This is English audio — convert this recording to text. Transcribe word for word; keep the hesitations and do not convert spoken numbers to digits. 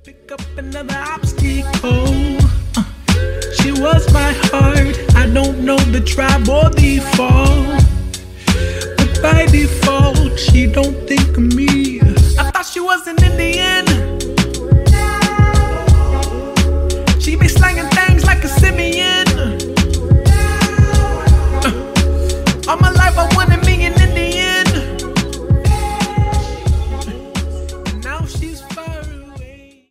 Pick up another obstacle. Uh, she was my heart. I don't know the tribe or the fall, but by default, she don't think of me. I thought she was an Indian. She be slanging things like a simian. Uh, all my life I